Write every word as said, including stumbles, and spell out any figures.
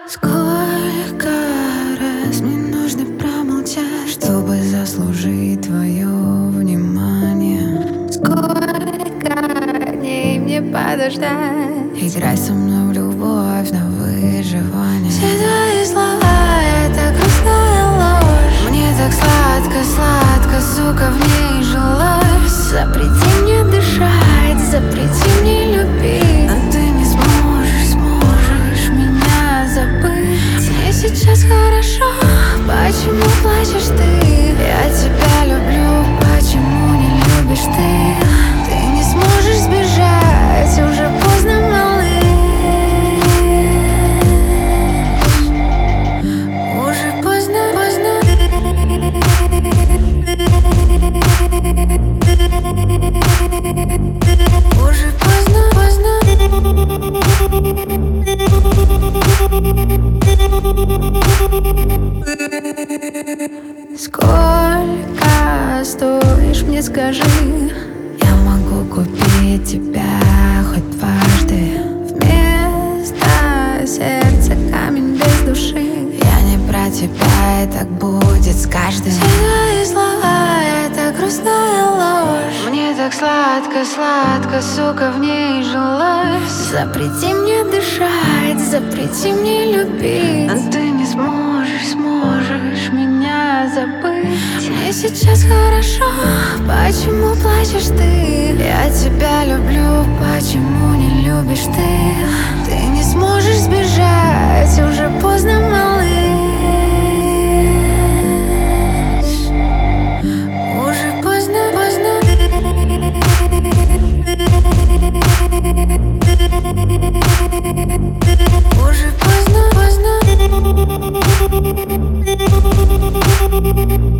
Сколько раз мне нужно промолчать, чтобы заслужить твое внимание? Сколько дней мне подождать? Играй со мной в любовь на выживание. Все твои слова — это грустная ложь. Мне так сладко, сладко, сука, в ней жилось. Запрети мне дышать, запрети мне любить, но ты не сможешь, сможешь меня забыть. Мне сейчас хорошо, почему плачешь ты? Я тебя люблю, почему не любишь ты? Ты не сможешь сбежать, уже поздно, малыш. Уже поздно, поздно. Уже поздно, поздно. Сколько стоишь, мне скажи? Я могу купить тебя хоть дважды. Вместо сердца камень без души. Я не про тебя, и так будет с каждым. Все твои слова — это грустная ложь. Мне так сладко, сладко, сука, в ней жилось. Запрети мне дышать, запрети мне любить, но ты не сможешь, сможешь меня забыть. Мне сейчас хорошо, почему плачешь ты? Я тебя люблю, почему не любишь ты? Ты не сможешь сбежать, уже поздно, малыш. Уже поздно, поздно. Уже поздно, поздно.